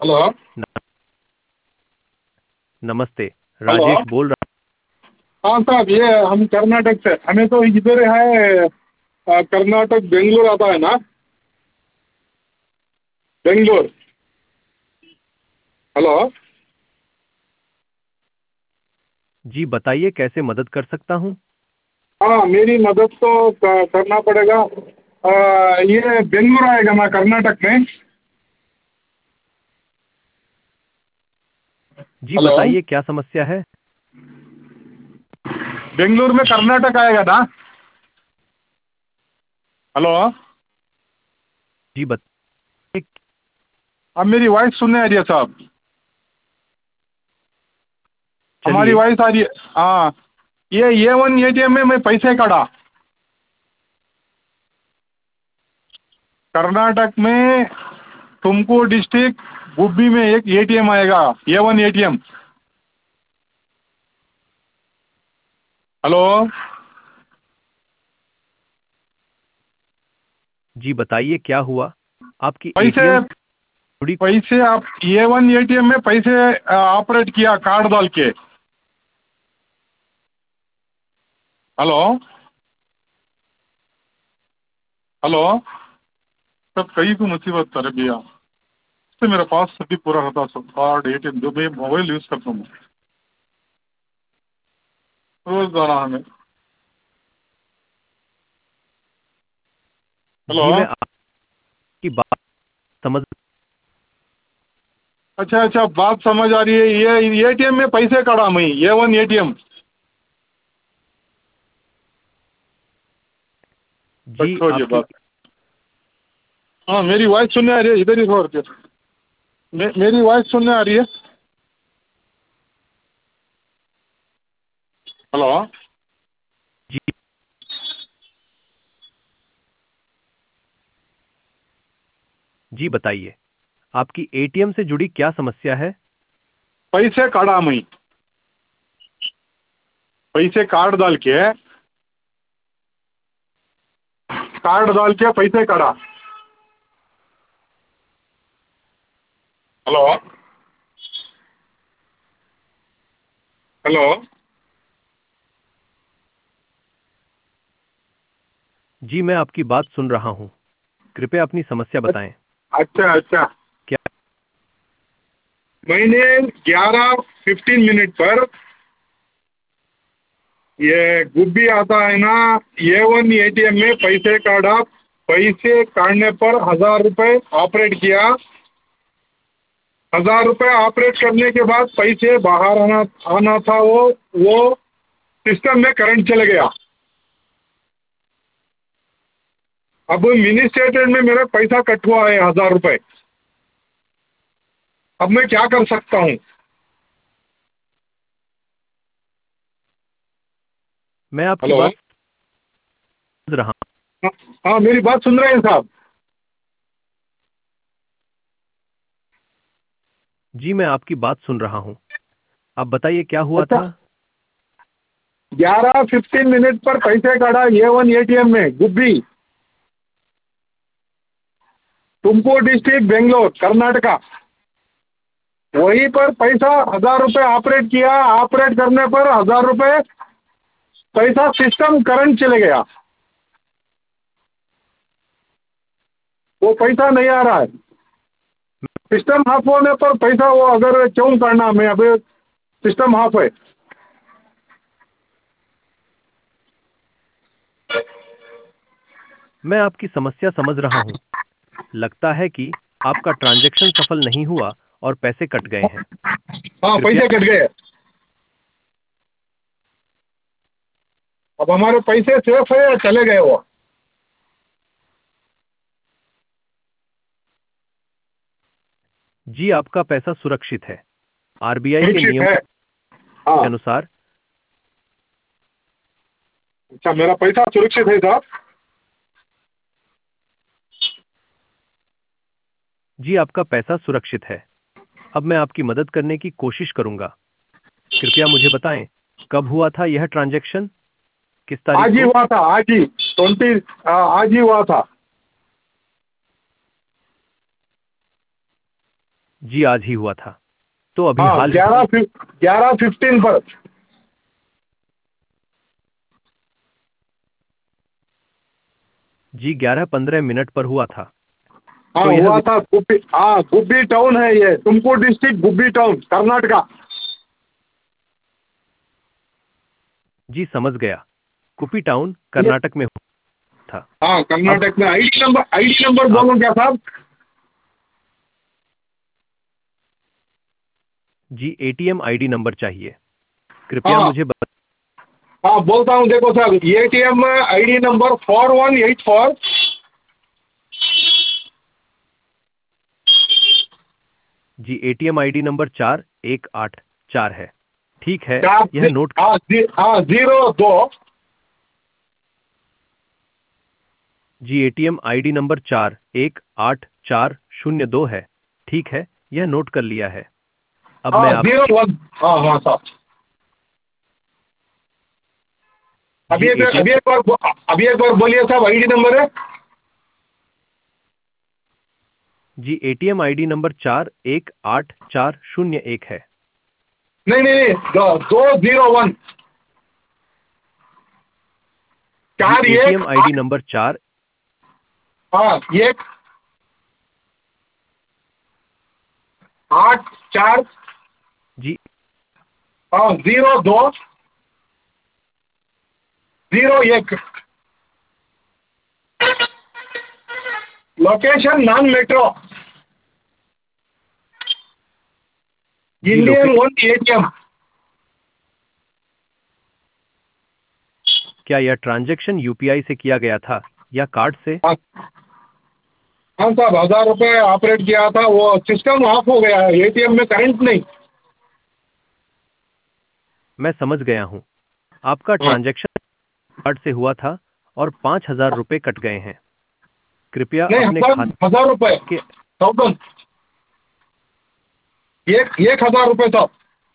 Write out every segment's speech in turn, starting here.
Hello. न- नमस्ते। Hello. Rajesh बोल रहा। हाँ साहब, ये हम कर्नाटक से, हमें तो इधर है। कर्नाटक बेंगलोर आता है ना, बेंगलोर। हेलो। जी बताइए कैसे मदद कर सकता हूँ। हाँ, मेरी मदद तो करना पड़ेगा। ये बेंगलोर आएगा ना कर्नाटक में। जी हेलो। बताइए क्या समस्या है। बेंगलोर में कर्नाटक आएगा ना। हेलो। जी बताइए। अब मेरी वॉइस सुनने आ रही है साहब? हमारी चलिए। वॉइस आ रही है? हाँ। ये A1 ATM में मैं पैसे काटा। कर्नाटक में तुमकुर डिस्ट्रिक्ट गुब्बी में एक ATM आएगा, A1 ATM। हेलो। जी बताइए क्या हुआ। आपकी पैसे एटीएम से जुड़ी। पैसे आप A1 ATM में पैसे ऑपरेट किया कार्ड डाल के। हेलो। हेलो। सब कहीं को मुसीबत करे भैया। इससे मेरे पास सभी पूरा होता सब कार्ड ATM जो मैं मोबाइल यूज करता हूँ रोज जाना हमें। हेलो। जी मैं आपकी बात समझ। अच्छा अच्छा, बात समझ आ रही है। ये ATM में पैसे काटा मैं, A1 ATM। जी छोड़िए आपकी। बात। हाँ, मेरी वॉइस सुनने आ रही है? इधर ही छोड़ के मेरी वॉइस सुनने आ रही है? हेलो। जी जी बताइए आपकी एटीएम से जुड़ी क्या समस्या है। पैसे काटा मैं, पैसे कार्ड डाल के पैसे काटा। हेलो। हेलो। जी मैं आपकी बात सुन रहा हूँ। कृपया अपनी समस्या बताएं। अच्छा अच्छा। क्या। मैंने 11:15 पर ये गुब्बी आता है ना, A1 ATM में पैसे काटा। पैसे काटने पर 1,000 रुपये ऑपरेट किया। 1,000 रुपये ऑपरेट करने के बाद पैसे बाहर आना आना था, वो सिस्टम में करंट चले गया। अब मिनी स्टेटमेंट में मेरा पैसा कट हुआ है 1,000 रुपये। अब मैं क्या कर सकता हूँ? मैं आपकी हेलो। बात समझ रहा हूँ। हाँ हाँ, मेरी बात सुन रहे हैं साहब? जी मैं आपकी बात सुन रहा हूँ। आप बताइए क्या हुआ अच्छा, था। 11:15 पर पैसे काटा A1 ATM में गुब्बी, तुमकुर डिस्ट्रिक्ट बेंगलोर कर्नाटका। वहीं पर पैसा 1,000 रुपये ऑपरेट किया। ऑपरेट करने पर 1,000 रुपये पैसा सिस्टम करंट चले गया। वो पैसा नहीं आ रहा है। सिस्टम ऑफ होने पर पैसा वो अगर क्यों करना, मैं अभी सिस्टम ऑफ है। मैं आपकी समस्या समझ रहा हूँ। लगता है कि आपका ट्रांजैक्शन सफल नहीं हुआ और पैसे कट गए हैं। हाँ, कृपया। पैसे कट गए। अब हमारे पैसे सेफ है या चले गए वो? जी आपका पैसा सुरक्षित है। आरबीआई के सुरक्षित है। नियमों हाँ। के अनुसार। अच्छा, मेरा पैसा सुरक्षित है साहब? जी आपका पैसा सुरक्षित है। अब मैं आपकी मदद करने की कोशिश करूंगा। कृपया मुझे बताएं कब हुआ था यह ट्रांजैक्शन। किस तारीख आज ही को। हुआ था, आज ही 20, आज ही हुआ था। जी आज ही हुआ था। तो अभी हाँ, हाल ही 11:15 पर। जी 11:15 पर हुआ था। हाँ, तो यह हुआ था गुब्बी। हाँ, गुब्बी टाउन है ये, तुमकुर डिस्ट्रिक्ट, गुब्बी टाउन, कर्नाटका। जी समझ गया। कुपी टाउन ये- कर्नाटक में हुआ था। हाँ, अब कर्नाटक में। आईडी नंबर आप बोलो क्या साहब? जी एटीएम आईडी नंबर चाहिए, कृपया हाँ मुझे हाँ, बोलता हूँ, देखो सर, ATM ID नंबर 4184। जी एटीएम आईडी नंबर 4184 है। ठीक है, चार यह नोट। हाँ, 02। जी एटीएम आईडी नंबर 418402 है। ठीक है, यह नोट कर लिया है। अब हाँ, मैं आप 01। हाँ हाँ साहब। जी एटीएम अभी एक बार बोलिए साहब, ID नंबर है। जी एटीएम आईडी नंबर 418401 है। नहीं नहीं नहीं, 201। जी चार एक एटीएम आईडी आठ नंबर 4। हाँ, 184। जी हाँ, 0201। Location non metro. जी इंडियन लोकेशन। One ATM। क्या यह ट्रांजैक्शन यूपीआई से किया गया था या कार्ड से? हाँ हाँ साहब, 1000 रुपये ऑपरेट किया था, वो सिस्टम ऑफ हो गया है, ATM में करंट नहीं। मैं समझ गया हूँ। आपका हाँ, ट्रांजैक्शन कार्ड से हुआ था और 5000 रुपये कट गए हैं। कृपया नहीं, अपने हजार खाते हजार रुपये के 1000। एक 1000 रुपये साहब।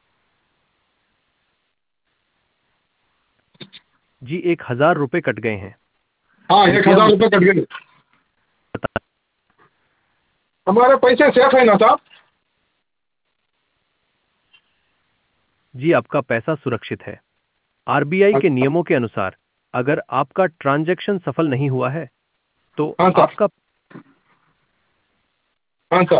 जी 1000 रुपये कट गए हैं। हाँ, एक कृपया हजार मुझे रुपये कट गए। बता। हमारे पैसे सेफ है ना साहब? जी आपका पैसा सुरक्षित है। आरबीआई के अच्छा। नियमों के अनुसार अगर आपका ट्रांजैक्शन सफल नहीं हुआ है तो हाँ सर। आपका हाँ सर।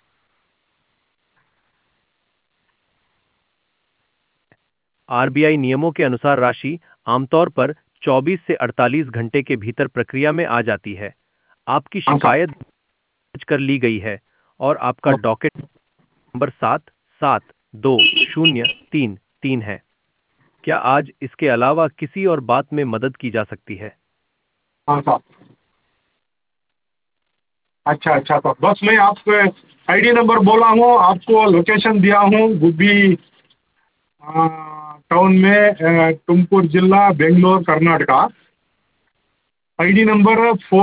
आरबीआई नियमों के अनुसार राशि आमतौर पर 24 से 48 घंटे के भीतर प्रक्रिया में आ जाती है। आपकी हाँ सर। शिकायत दर्ज कर ली गई है और आपका हाँ डॉकेट नंबर 772033 है। क्या आज इसके अलावा किसी और बात में मदद की जा सकती है? हाँ सर। अच्छा अच्छा सर, बस मैं आपको ID नंबर बोला हूँ, आपको लोकेशन दिया हूँ, गुब्बी टाउन में, तुमकुर जिला, बेंगलोर, कर्नाटका। ID नंबर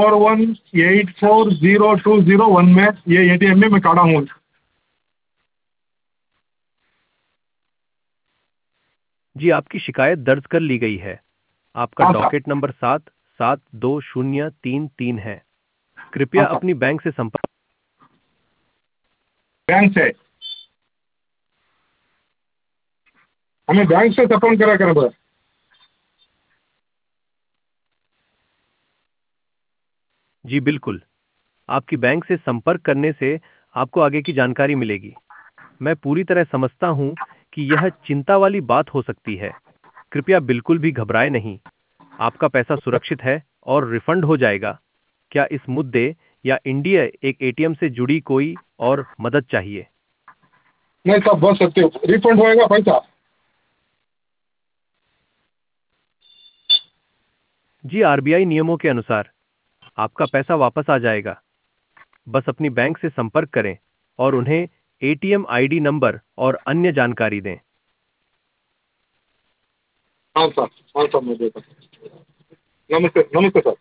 41840201 में, ये ATM में मैं खड़ा हूँ। जी आपकी शिकायत दर्ज कर ली गई है। आपका हाँ सर। डॉकेट नंबर 772033 है। हाँ कृपया सर। अपनी बैंक से संपर्क। बैंक से हमें बैंक से सफल करा कर बस। जी बिल्कुल, आपकी बैंक से संपर्क करने से आपको आगे की जानकारी मिलेगी। मैं पूरी तरह समझता हूं कि यह चिंता वाली बात हो सकती है। कृपया बिल्कुल भी घबराएं नहीं। आपका पैसा सुरक्षित है और रिफंड हो जाएगा। क्या इस मुद्दे या इंडिया एक एटीएम से जुड़ी कोई और मदद चाहिए? नहीं सब बस सकते हो, रिफंड होएगा पैसा। जी आरबीआई नियमों के अनुसार आपका पैसा वापस आ जाएगा। बस अपनी बैंक से संपर्क करें और उन्हें एटीएम आईडी नंबर और अन्य जानकारी दें। हाँ सर। हाँ सर, मैं देता हूँ। नमस्ते नमस्ते सर।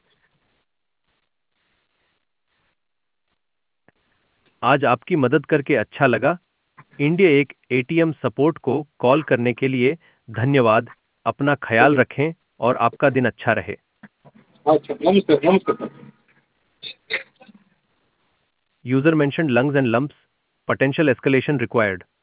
आज आपकी मदद करके अच्छा लगा। इंडिया एक एटीएम सपोर्ट को कॉल करने के लिए धन्यवाद। अपना ख्याल रखें और आपका दिन अच्छा रहे। अच्छा, नमस्ते नमस्ते sir. User mention lungs and lumps potential escalation required.